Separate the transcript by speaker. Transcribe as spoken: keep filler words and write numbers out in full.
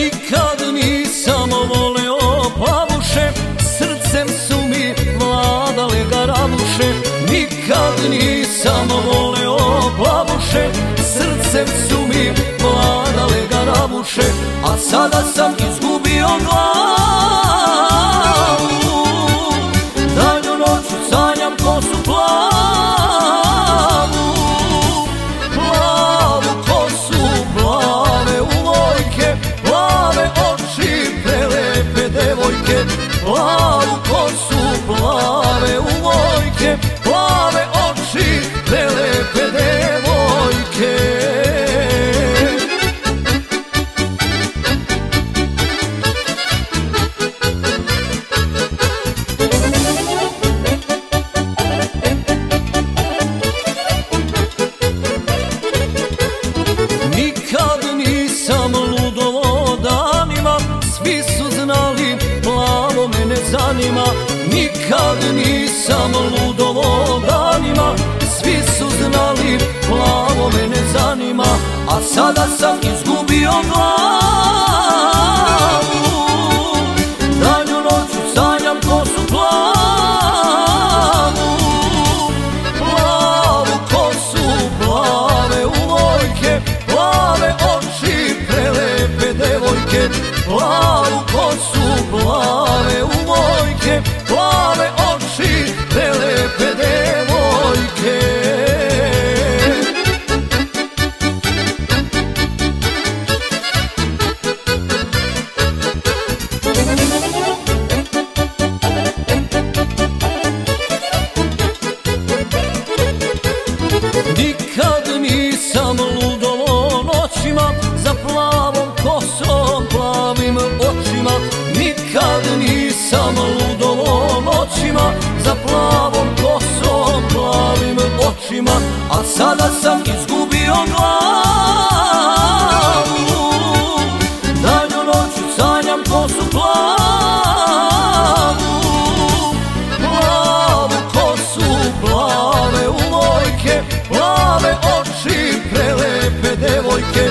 Speaker 1: Nikad nisam voleo plavuše, srcem su mi vladale garabuše. Nikad nisam voleo plavuše, srcem su mi vladale garabuše. A sada sam izgubio glavu, danju noću sanjam kosu plavu. Plavu kosu, plave uvojke, plave oči, prelepe devojke. Plavu kosu, plave uvojke, plave oči, prelepe devojke. Nikad nisam ludovo danima, svi su znali plavo me ne zanima. Nikad nisam ludovo danima, svi su znali plavo me ne zanima. A sada sam izgubio glavu, danju noću sanjam kosu plavu. Plavu kosu, plave uvojke, plave oči, prelepe devojke. Plavu kosu, plave uvojke, plave oči, prelepe devojke. Nikad nisam ludovo noćima za plavom kosom, plavim očima. Nikad nisam ludovo noćima za plavom kosom, plavim očima. A sada sam izgubio glavu, danju noću sanjam kosu plavu. Plavu kosu, plave uvojke, plave oči, prelepe devojke.